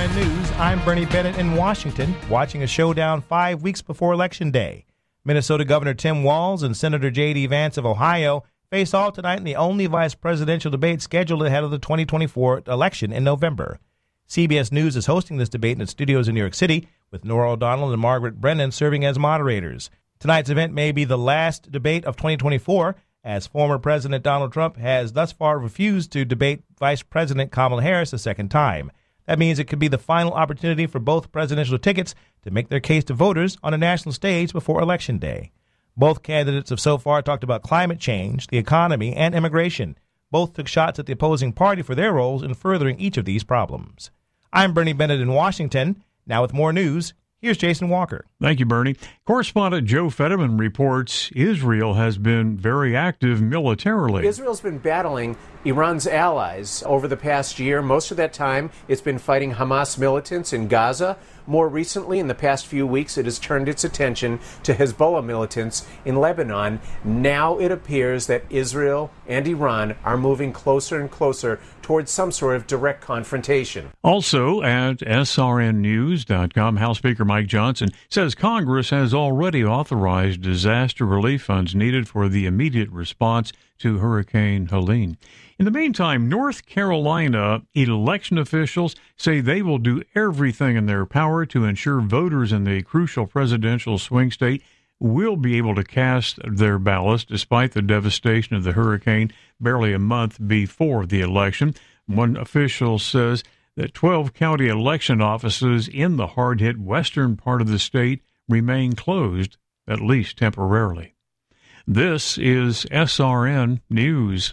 SRN News, I'm Bernie Bennett in Washington, watching a showdown 5 weeks before Election Day. Minnesota Governor Tim Walz and Senator J.D. Vance of Ohio face off tonight in the only vice presidential debate scheduled ahead of the 2024 election in November. CBS News is hosting this debate in its studios in New York City, with Nora O'Donnell and Margaret Brennan serving as moderators. Tonight's event may be the last debate of 2024, as former President Donald Trump has thus far refused to debate Vice President Kamala Harris a second time. That means it could be the final opportunity for both presidential tickets to make their case to voters on a national stage before Election Day. Both candidates have so far talked about climate change, the economy, and immigration. Both took shots at the opposing party for their roles in furthering each of these problems. I'm Bernie Bennett in Washington. Now with more news, here's Jason Walker. Thank you, Bernie. Correspondent Joe Fetterman reports Israel has been very active militarily. Israel's been battling Iran's allies over the past year. Most of that time, it's been fighting Hamas militants in Gaza. More recently, in the past few weeks, it has turned its attention to Hezbollah militants in Lebanon. Now it appears that Israel and Iran are moving closer and closer towards some sort of direct confrontation. Also at srnnews.com, House Speaker Mike Johnson says Congress has already authorized disaster relief funds needed for the immediate response to Hurricane Helene. In the meantime, North Carolina election officials say they will do everything in their power to ensure voters in the crucial presidential swing state will be able to cast their ballots despite the devastation of the hurricane barely a month before the election. One official says that 12 county election offices in the hard-hit western part of the state remain closed, at least temporarily. This is SRN News.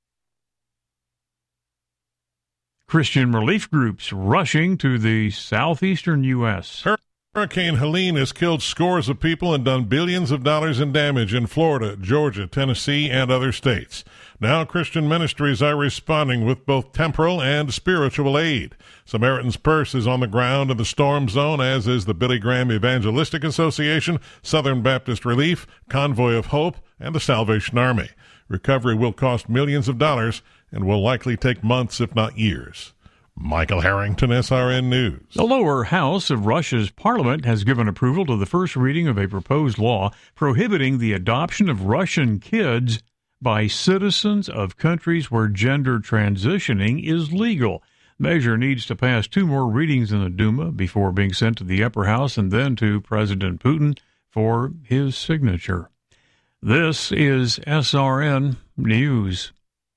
Christian relief groups rushing to the southeastern U.S. Hurricane Helene has killed scores of people and done billions of dollars in damage in Florida, Georgia, Tennessee, and other states. Now Christian ministries are responding with both temporal and spiritual aid. Samaritan's Purse is on the ground in the storm zone, as is the Billy Graham Evangelistic Association, Southern Baptist Relief, Convoy of Hope, and the Salvation Army. Recovery will cost millions of dollars and will likely take months, if not years. Michael Harrington, SRN News. The lower house of Russia's parliament has given approval to the first reading of a proposed law prohibiting the adoption of Russian kids by citizens of countries where gender transitioning is legal. Measure needs to pass 2 more readings in the Duma before being sent to the upper house and then to President Putin for his signature. This is SRN News.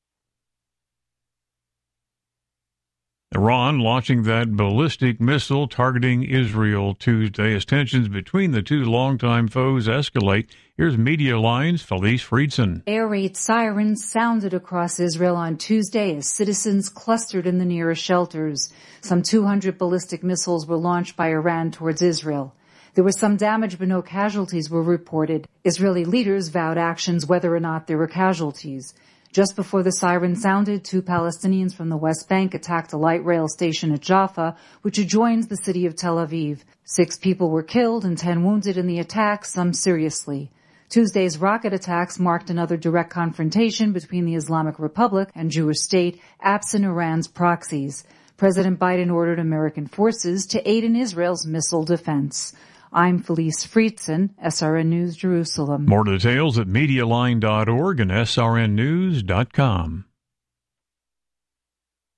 Iran launching that ballistic missile targeting Israel Tuesday as tensions between the two longtime foes escalate. Here's Media Line's Felice Friedson. Air raid sirens sounded across Israel on Tuesday as citizens clustered in the nearest shelters. Some 200 ballistic missiles were launched by Iran towards Israel. There was some damage, but no casualties were reported. Israeli leaders vowed actions whether or not there were casualties. Just before the siren sounded, 2 Palestinians from the West Bank attacked a light rail station at Jaffa, which adjoins the city of Tel Aviv. 6 people were killed and 10 wounded in the attack, some seriously. Tuesday's rocket attacks marked another direct confrontation between the Islamic Republic and Jewish state, absent Iran's proxies. President Biden ordered American forces to aid in Israel's missile defense. I'm Felice Friedson, SRN News, Jerusalem. More details at MediaLine.org and SRNnews.com.